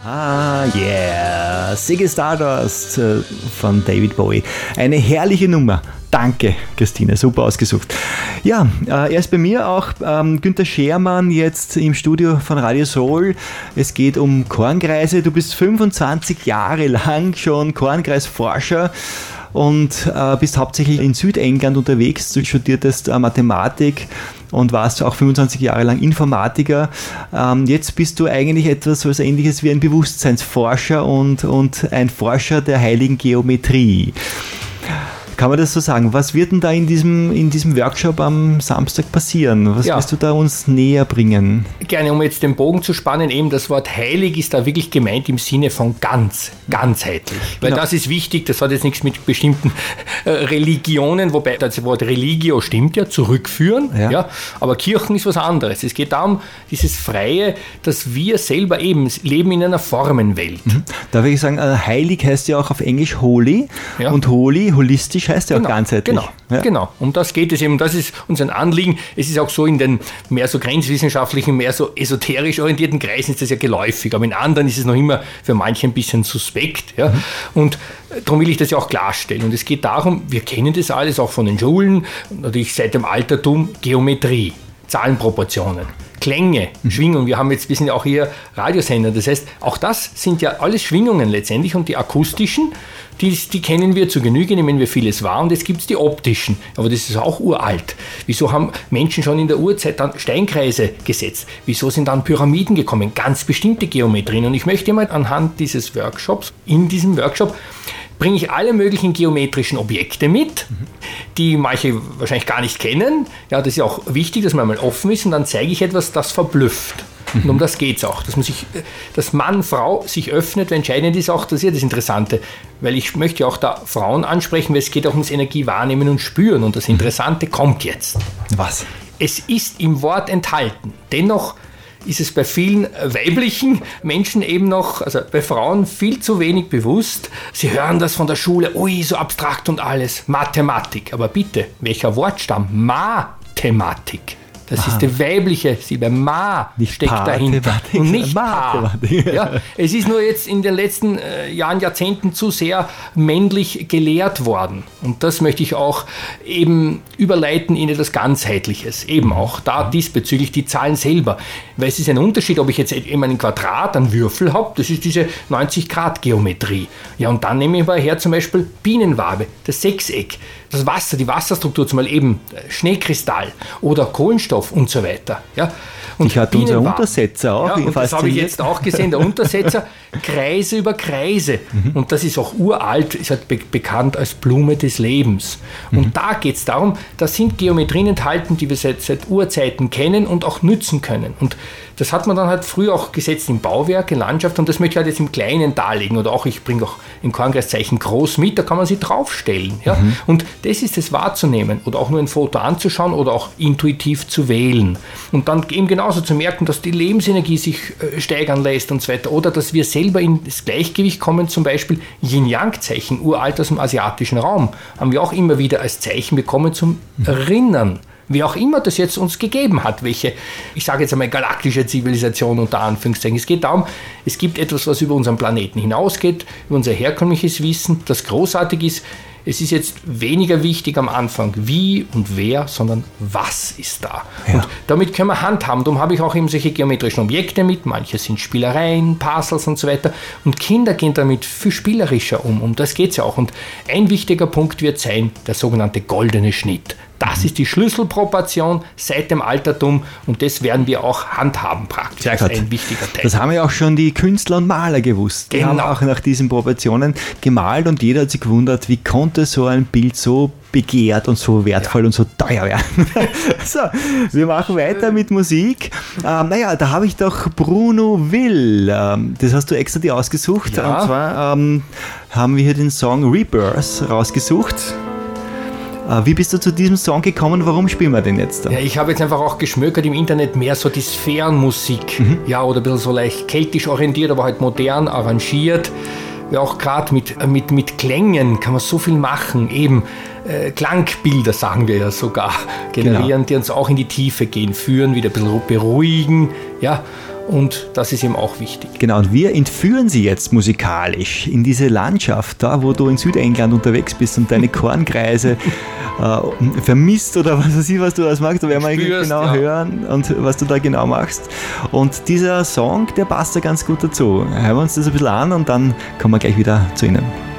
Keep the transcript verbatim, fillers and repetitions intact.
Ah, yeah. Ziggy Stardust äh, von David Bowie. Eine herrliche Nummer. Danke, Christine, super ausgesucht. Ja, äh, er ist bei mir auch ähm, Günther Schermann, jetzt im Studio von Radio Soul. Es geht um Kornkreise. Du bist fünfundzwanzig Jahre lang schon Kornkreisforscher und äh, bist hauptsächlich in Südengland unterwegs. Du studiertest äh, Mathematik und warst auch fünfundzwanzig Jahre lang Informatiker. Ähm, jetzt bist du eigentlich etwas so Ähnliches wie ein Bewusstseinsforscher und, und ein Forscher der heiligen Geometrie. Kann man das so sagen? Was wird denn da in diesem, in diesem Workshop am Samstag passieren? Was ja. wirst du da uns näher bringen? Gerne, um jetzt den Bogen zu spannen, eben das Wort heilig ist da wirklich gemeint im Sinne von ganz, ganzheitlich. Weil genau. das ist wichtig, das hat jetzt nichts mit bestimmten äh, Religionen, wobei das Wort Religio stimmt ja, zurückführen, ja. ja. aber Kirchen ist was anderes. Es geht darum, dieses Freie, dass wir selber eben leben in einer Formenwelt. Mhm. Da würde ich sagen, heilig heißt ja auch auf Englisch holy ja. und holy, holistisch heißt ja genau, auch ganzheitlich. Genau, ja. genau. Um das geht es eben. Das ist uns ein Anliegen. Es ist auch so in den mehr so grenzwissenschaftlichen, mehr so esoterisch orientierten Kreisen ist das ja geläufig. Aber in anderen ist es noch immer für manche ein bisschen suspekt. Ja. Mhm. Und darum will ich das ja auch klarstellen. Und es geht darum, wir kennen das alles auch von den Schulen, natürlich seit dem Altertum, Geometrie, Zahlenproportionen, Klänge, mhm. Schwingungen. Wir haben jetzt, wir sind ja auch hier Radiosender. Das heißt, auch das sind ja alles Schwingungen letztendlich. Und die akustischen, die, die kennen wir zu Genüge, nehmen wir vieles wahr. Und jetzt gibt es die optischen. Aber das ist auch uralt. Wieso haben Menschen schon in der Urzeit dann Steinkreise gesetzt? Wieso sind dann Pyramiden gekommen? Ganz bestimmte Geometrien. Und ich möchte mal anhand dieses Workshops, in diesem Workshop, bringe ich alle möglichen geometrischen Objekte mit, mhm. die manche wahrscheinlich gar nicht kennen. Ja, das ist ja auch wichtig, dass man mal offen ist und dann zeige ich etwas, das verblüfft. Mhm. Und um das geht es auch, dass man sich, dass Mann, Frau sich öffnet, weil entscheidend ist auch, das ist ja das Interessante, weil ich möchte ja auch da Frauen ansprechen, weil es geht auch ums Energiewahrnehmen und Spüren und das Interessante kommt jetzt. Was? Es ist im Wort enthalten, dennoch ist es bei vielen weiblichen Menschen eben noch, also bei Frauen viel zu wenig bewusst. Sie hören das von der Schule, ui, so abstrakt und alles, Mathematik. Aber bitte, welcher Wortstamm? Mathematik. Das Aha. ist die weibliche Silbe. Ma nicht steckt dahinter. Und nicht Pa. Ja, es ist nur jetzt in den letzten äh, Jahren, Jahrzehnten zu sehr männlich gelehrt worden. Und das möchte ich auch eben überleiten in etwas Ganzheitliches. Eben auch da diesbezüglich die Zahlen selber. Weil es ist ein Unterschied, ob ich jetzt immer ein Quadrat, einen Würfel habe, das ist diese neunzig Grad Geometrie. Ja, und dann nehme ich mal her zum Beispiel Bienenwabe, das Sechseck, das Wasser, die Wasserstruktur, zum Beispiel eben Schneekristall oder Kohlenstoff und so weiter. Ja. Und ich hatte unser Untersetzer auch. Ja, und das habe ich jetzt auch gesehen, der Untersetzer, Kreise über Kreise. Mhm. Und das ist auch uralt, ist halt be- bekannt als Blume des Lebens. Mhm. Und da geht es darum, da sind Geometrien enthalten, die wir seit, seit Urzeiten kennen und auch nützen können. Und das hat man dann halt früher auch gesetzt im Bauwerk, in Landschaft, und das möchte ich halt jetzt im Kleinen darlegen. Oder auch, ich bringe auch im Kornkreiszeichen groß mit, da kann man sie draufstellen. Ja? Mhm. Und das ist es wahrzunehmen oder auch nur ein Foto anzuschauen oder auch intuitiv zu wählen. Und dann eben genauso zu merken, dass die Lebensenergie sich äh, steigern lässt und so weiter. Oder dass wir selber in das Gleichgewicht kommen, zum Beispiel Yin-Yang-Zeichen, uralt aus dem asiatischen Raum, haben wir auch immer wieder als Zeichen bekommen zum mhm. Erinnern. Wie auch immer das jetzt uns gegeben hat, welche, ich sage jetzt einmal, galaktische Zivilisation unter Anführungszeichen. Es geht darum, es gibt etwas, was über unseren Planeten hinausgeht, über unser herkömmliches Wissen, das großartig ist. Es ist jetzt weniger wichtig am Anfang, wie und wer, sondern was ist da. Ja. Und damit können wir handhaben. Darum habe ich auch eben solche geometrischen Objekte mit. Manche sind Spielereien, Puzzles und so weiter. Und Kinder gehen damit viel spielerischer um. Um das geht es ja auch. Und ein wichtiger Punkt wird sein, der sogenannte goldene Schnitt. Das ist die Schlüsselproportion seit dem Altertum und das werden wir auch handhaben praktisch. Sehr das gut. ist ein wichtiger Teil. Das haben ja auch schon die Künstler und Maler gewusst. Die genau. haben auch nach diesen Proportionen gemalt und jeder hat sich gewundert, wie konnte so ein Bild so begehrt und so wertvoll ja. und so teuer werden. So, wir machen weiter mit Musik. Ähm, naja, da habe ich doch Bruno Will, ähm, das hast du extra dir ausgesucht. Ja. Und zwar ähm, haben wir hier den Song Rebirth rausgesucht. Wie bist du zu diesem Song gekommen? Warum spielen wir den jetzt da? Ja, ich habe jetzt einfach auch geschmökert im Internet mehr so die Sphärenmusik. Mhm. Ja, oder ein bisschen so leicht keltisch orientiert, aber halt modern arrangiert. Ja, auch gerade mit, mit, mit Klängen kann man so viel machen. Eben äh, Klangbilder, sagen wir ja sogar, generieren, genau. die uns auch in die Tiefe gehen, führen, wieder ein bisschen beruhigen. Ja. und das ist ihm auch wichtig. Genau, und wir entführen sie jetzt musikalisch in diese Landschaft, da wo du in Südengland unterwegs bist und deine Kornkreise äh, vermisst oder was weiß ich, was du das magst, da werden wir eigentlich genau ja. hören und was du da genau machst. Und dieser Song, der passt da ganz gut dazu. Hören wir uns das ein bisschen an und dann kommen wir gleich wieder zu Ihnen.